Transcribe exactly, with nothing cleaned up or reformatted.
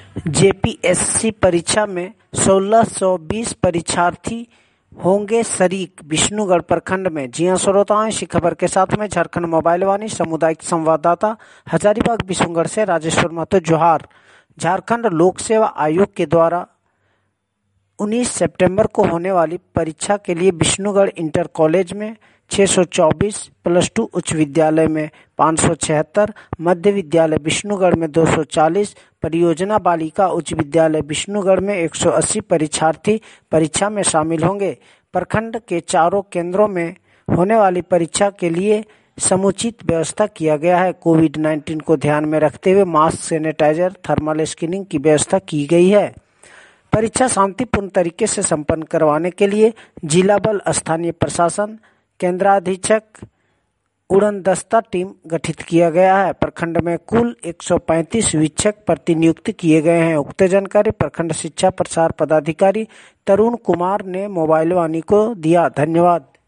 JPSC परीक्षा में सोलह सौ बीस परीक्षार्थी होंगे शरीक विष्णुगढ़ प्रखंड में। जी हां श्रोताओं, इसी खबर के साथ में झारखंड मोबाइल वाणी सामुदायिक संवाददाता हजारीबाग विष्णुगढ़ से राजेश्वर महतो जोहार। झारखंड लोक सेवा आयोग के द्वारा उन्नीस सितंबर को होने वाली परीक्षा के लिए विष्णुगढ़ इंटर कॉलेज में छह सौ चौबीस, प्लस टू उच्च विद्यालय में पाँच सौ छिहत्तर, मध्य विद्यालय विष्णुगढ़ में दो सौ चालीस, परियोजना बालिका उच्च विद्यालय विष्णुगढ़ में एक सौ अस्सी परीक्षार्थी परीक्षा में शामिल होंगे। प्रखंड के चारों केंद्रों में होने वाली परीक्षा के लिए समुचित व्यवस्था किया गया है। कोविड उन्नीस को ध्यान में रखते हुए मास्क, सैनिटाइजर, थर्मल स्क्रीनिंग की व्यवस्था की गई है। परीक्षा शांतिपूर्ण तरीके से संपन्न करवाने के लिए जिला बल, स्थानीय प्रशासन, केंद्राधीक्षक, उड़न दस्ता टीम गठित किया गया है। प्रखंड में कुल एक सौ पैंतीस वीक्षक प्रतिनियुक्त किए गए हैं। उक्त जानकारी प्रखंड शिक्षा प्रसार पदाधिकारी तरुण कुमार ने मोबाइल वाणी को दिया। धन्यवाद।